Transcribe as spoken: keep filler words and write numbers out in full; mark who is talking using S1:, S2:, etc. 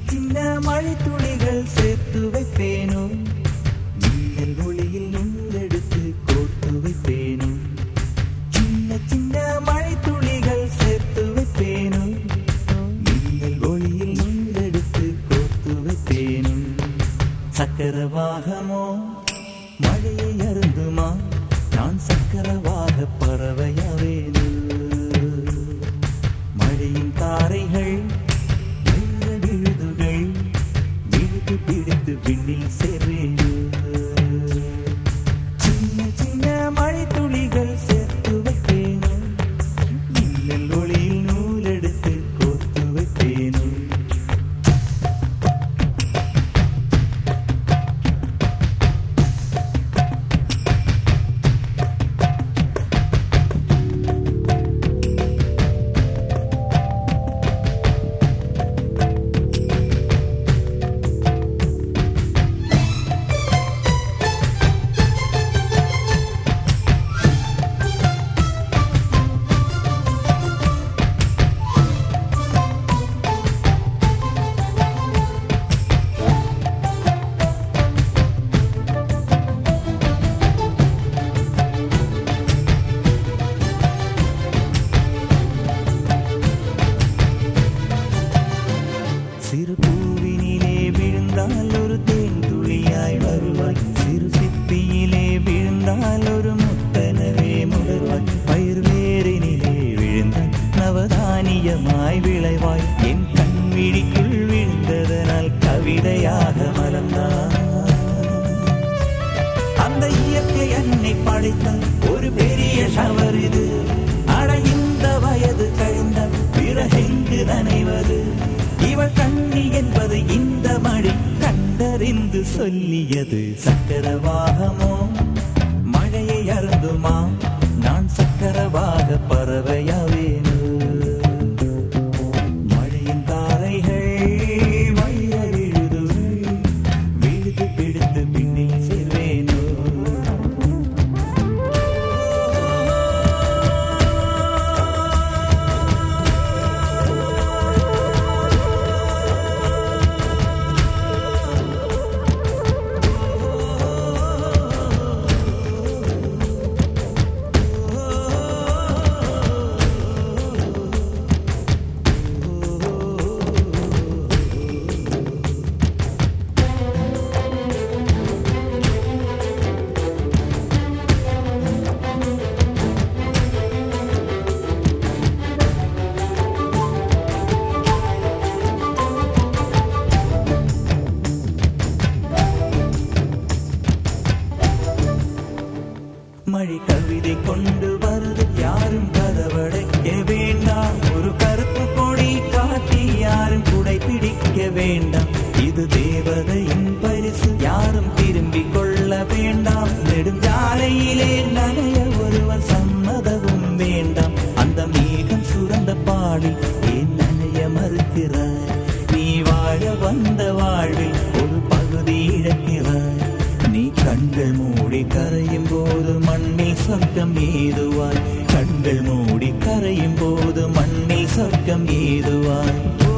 S1: சின்ன மழை துளிகள் சேர்த்து வைப்பேனோ, மின்னல் ஒளியில் நூலெடுத்து கோர்த்து வைப்பேனோ. சின்ன சின்ன மழை துளிகள் சேர்த்து வைப்பேனோ, மின்னல் ஒளியில் நூலெடுத்து கோர்த்து வைப்பேனோ. சக்கரவாகமோ மழையை அருந்துமா, நான் சக்கரவாக பறவையாவேனோ. மழையின் தாரைகள் விழுதுகள் விழுது பிடித்து விண்ணில் சேர்வேனோ. சின்ன சின்ன மழை துளிகள் சேர்த்து வைப்பேனோ, மின்னல் ஒளியில் நூலெடுத்து கோர்த்து வைப்பேனோ. சிறு பூவினிலே விழுந்தால் ஒரு தேன் துளியாய் வருவாய், சிறு சிப்பியிலே விழுந்தால் ஒரு முத்தனவே முடர்வாய். பயிர் வேரினிலே விழுந்தால் நவதானியமாய் விளைவாய். என் கண்விழிக்குள் விழுந்ததனால் கவிதையாக மலர்ந்தாய். அந்த இயற்கை என்னை படைத்தால் ஒரு பெரிய ஷவர் இது. அட இந்த வயது கழிந்தால் பிறகெங்கு நனைவது. இவள் கண்ணி என்பது இந்த மழை கண்டறிந்து சொல்லியது. சக்கரவாகமோ மழையை அருந்துமா, நான் சக்கரவாக பறவையாவேனோ. மழையின் தாரைகள் வைர விழுதுகள் விழுது பிடித்து பின்னில் சேர்வேனோ. மழை கவிதை கொண்டு வருது, யாரும் கதவடைக்க வேண்டாம். ஒரு கருப்பு கொடி காட்டி யாரும் குடை பிடிக்க வேண்டாம். இது தேவதையின் பரிசு, யாரும் திரும்பிக் கொள்ள வேண்டாம். நெடுஞ்சாலையிலே நனைய ஒருவர் சம்மதமும் வேண்டாம். அந்த மேகம் சுரந்த பாடில் ஏன் நனைய மறுக்கிறாய்? நீ வாழ வந்த வாழ்வில் ஒரு பகுதி இழக்கிறாய். நீ கண்கள் மூடி கரையும் போது மண்ணில் சொர்க்கம் ஏதுவாய். கண்கள் மூடி கரையும் போது மண்ணில் சொர்க்கம் ஏதுவாய்.